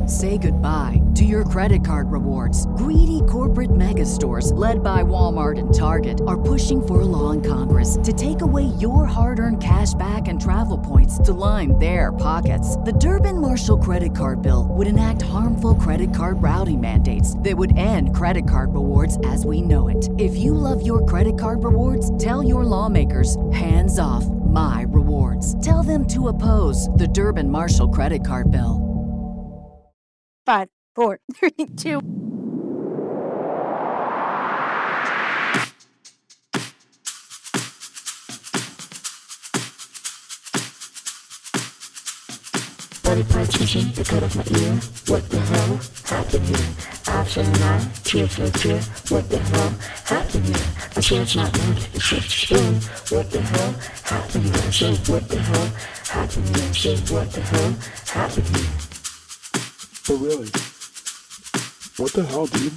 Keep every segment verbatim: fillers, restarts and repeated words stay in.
Say goodbye to your credit card rewards. Greedy corporate mega stores, led by Walmart and Target, are pushing for a law in Congress to take away your hard-earned cash back and travel points to line their pockets. The Durbin-Marshall credit card bill would enact harmful credit card routing mandates that would end credit card rewards as we know it. If you love your credit card rewards, tell your lawmakers, hands off my rewards. Tell them to oppose the Durbin-Marshall credit card bill. Five, four, three, two. Body partition, the cut off my ear. What the hell happened here? Option nine, tear for tear. What the hell happened here? I say it's not good, it's just spoon. What the hell happened here? I say what the hell happened here? I say what the hell happened here? But really, what the hell, dude?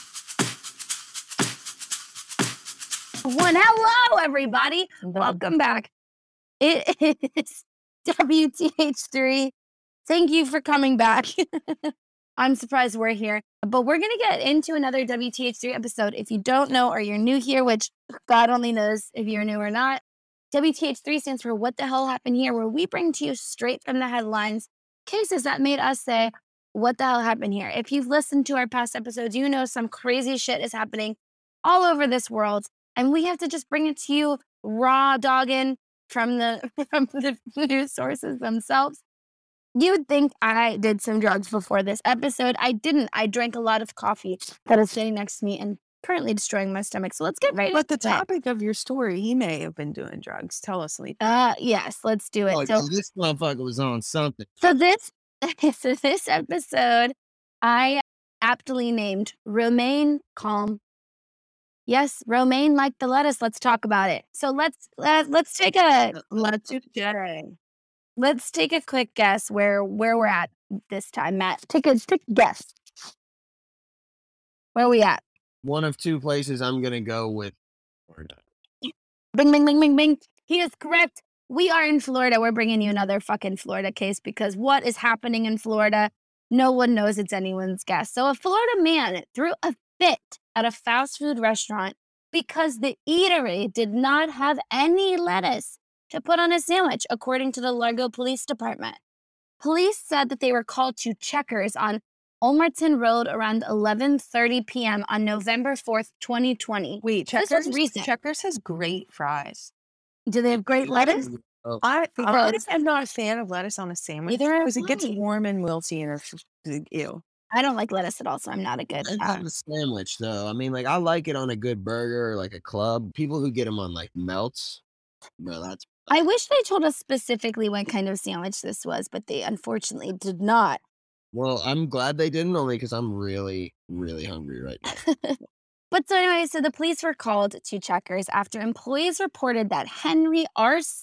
One, hello, everybody. Welcome back. It is W T H three. Thank you for coming back. I'm surprised we're here, but we're going to get into another W T H three episode. If you don't know or you're new here, which God only knows if you're new or not, W T H three stands for What the Hell Happened Here, where we bring to you straight from the headlines cases that made us say, what the hell happened here? If you've listened to our past episodes, you know some crazy shit is happening all over this world, and we have to just bring it to you raw dogging from the from the news sources themselves. You would think I did some drugs before this episode. I didn't. I drank a lot of coffee that is sitting next to me and currently destroying my stomach. So let's get right But the into it. topic of your story, he may have been doing drugs. Tell us, Lee. Uh, yes, let's do it. Oh, So, this motherfucker was on something. so this, so this episode, I aptly named Romaine Calm. Yes, romaine like the lettuce. Let's talk about it. So let's uh, let's take a Let's do it. let's take a quick guess where where we're at this time, Matt. Take a take a guess. Where are we at? One of two places I'm gonna go with. Bing, bing, bing, bing, bing. He is correct. We are in Florida. We're bringing you another fucking Florida case because what is happening in Florida, no one knows. It's anyone's guess. So a Florida man threw a fit at a fast food restaurant because the eatery did not have any lettuce to put on a sandwich, according to the Largo Police Department. Police said that they were called to Checkers on Ulmerton Road around eleven thirty p.m. on November fourth, twenty twenty. Wait, This was Checkers, recent. Checkers has great fries. Do they have great lettuce? Oh, I, Gross. I am not a fan of lettuce on a sandwich Neither am because it gets I. warm and wilty and it's- ew. I don't like lettuce at all, so I'm not a good. I Uh, have a sandwich though. I mean, like I like it on a good burger or like a club. People who get them on like melts, bro, that's I wish they told us specifically what kind of sandwich this was, but they unfortunately did not. well. I'm glad they didn't, only because I'm really, really hungry right now. But so anyway, so the police were called to Checkers after employees reported that Henry Ars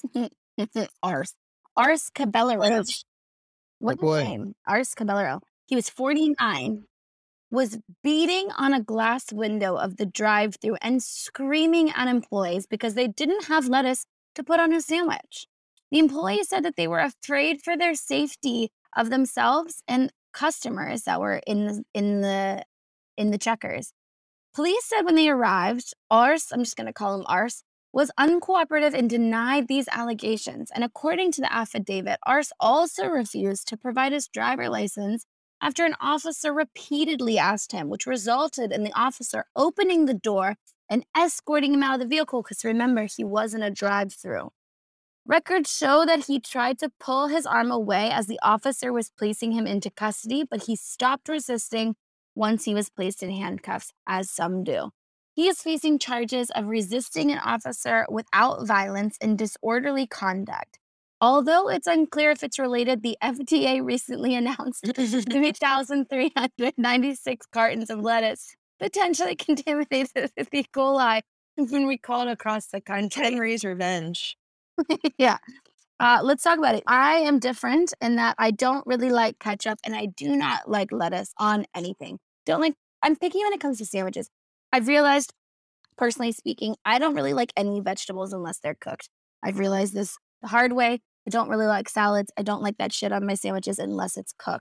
Ars Ars Caballero, what boy. name? Ars Caballero. He was forty-nine, was beating on a glass window of the drive-thru and screaming at employees because they didn't have lettuce to put on a sandwich. The employees said that they were afraid for their safety of themselves and customers that were in the in the in the Checkers. Police said when they arrived, Ars, I'm just going to call him Ars, was uncooperative and denied these allegations. And according to the affidavit, Ars also refused to provide his driver license after an officer repeatedly asked him, which resulted in the officer opening the door and escorting him out of the vehicle because remember, he was in a drive-thru. Records show that he tried to pull his arm away as the officer was placing him into custody, but he stopped resisting once he was placed in handcuffs, as some do. He is facing charges of resisting an officer without violence and disorderly conduct. Although it's unclear if it's related, the F D A recently announced three thousand three hundred ninety-six cartons of lettuce potentially contaminated with E. coli have been recalled across the country. Henry's revenge. Yeah. Uh, let's talk about it. I am different in that I don't really like ketchup and I do not like lettuce on anything. Don't like, I'm picky when it comes to sandwiches. I've realized, personally speaking, I don't really like any vegetables unless they're cooked. I've realized this the hard way. I don't really like salads. I don't like that shit on my sandwiches unless it's cooked.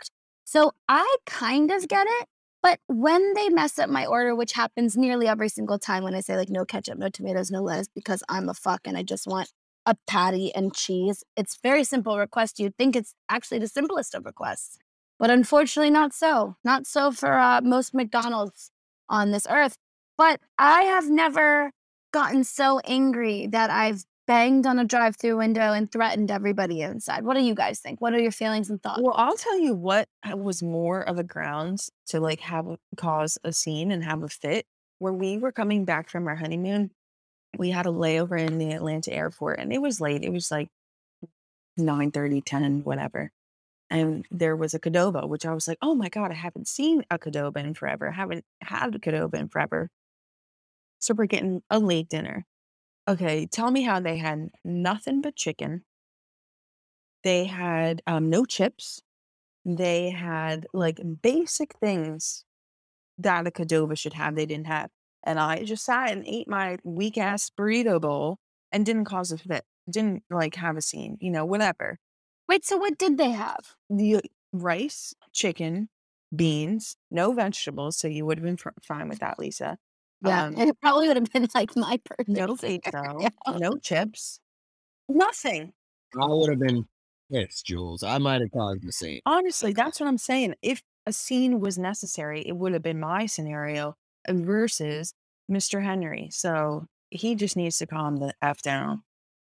So I kind of get it, but when they mess up my order, which happens nearly every single time when I say like no ketchup, no tomatoes, no lettuce, because I'm a fuck and I just want a patty and cheese. It's very simple request. You'd think it's actually the simplest of requests, but unfortunately not so. Not so for uh, most McDonald's on this earth. But I have never gotten so angry that I've banged on a drive-through window and threatened everybody inside. What do you guys think? What are your feelings and thoughts? Well, I'll tell you what was more of a grounds to like have a, cause a scene and have a fit. When we were coming back from our honeymoon, we had a layover in the Atlanta airport and it was late. It was like nine thirty, ten, whatever. And there was a Qdoba, which I was like, oh my God, I haven't seen a Qdoba in forever. I haven't had a Qdoba in forever. So we're getting a late dinner. Okay, tell me how they had nothing but chicken. They had um, no chips. They had like basic things that a Qdoba should have. They didn't have. And I just sat and ate my weak ass burrito bowl and didn't cause a fit. Didn't like have a scene, you know, whatever. Wait, so what did they have? The rice, chicken, beans, no vegetables. So you would have been f- fine with that, Lisa. Yeah, Um, it probably would have been like my perfect. no dinner. queso, Yeah. no chips, nothing. I would have been pissed, Jules. I might have caused the scene. Honestly, that's what I'm saying. If a scene was necessary, it would have been my scenario versus Mister Henry. So he just needs to calm the F down.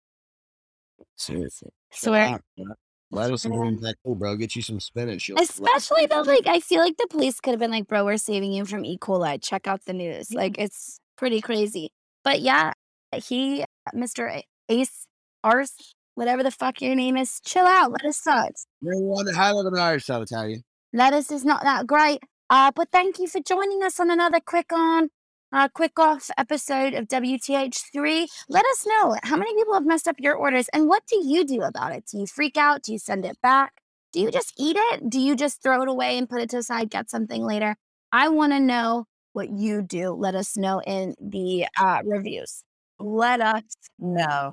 Seriously. Swear. Let us know that cool, bro. Get you some spinach. You'll- Especially though, like I feel like the police could have been like, bro, we're saving you from E. coli. Check out the news. Like it's pretty crazy. But yeah, he, Mister A- Ace Arse, whatever the fuck your name is, chill out. Lettuce sucks. You're the one that had it in Irish, I'll tell you. Lettuce is not that great. Uh, but thank you for joining us on another quick on, uh, quick off episode of W T H three. Let us know how many people have messed up your orders and what do you do about it? Do you freak out? Do you send it back? Do you just eat it? Do you just throw it away and put it to the side, get something later? I want to know what you do. Let us know in the uh, reviews. Let us No.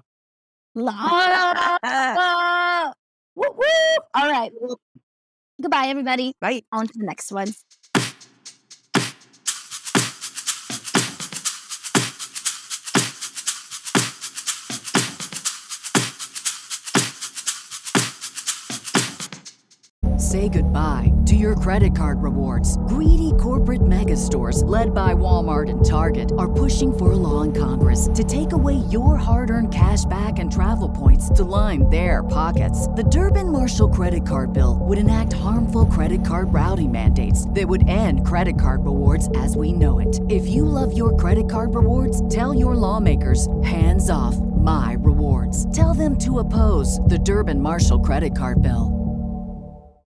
know. Woo woo! All right. Goodbye, everybody. Bye. On to the next one. Say goodbye to your credit card rewards. Greedy corporate mega stores, led by Walmart and Target, are pushing for a law in Congress to take away your hard-earned cash back and travel points to line their pockets. The Durbin-Marshall credit card bill would enact harmful credit card routing mandates that would end credit card rewards as we know it. If you love your credit card rewards, tell your lawmakers, hands off my rewards. Tell them to oppose the Durbin-Marshall credit card bill.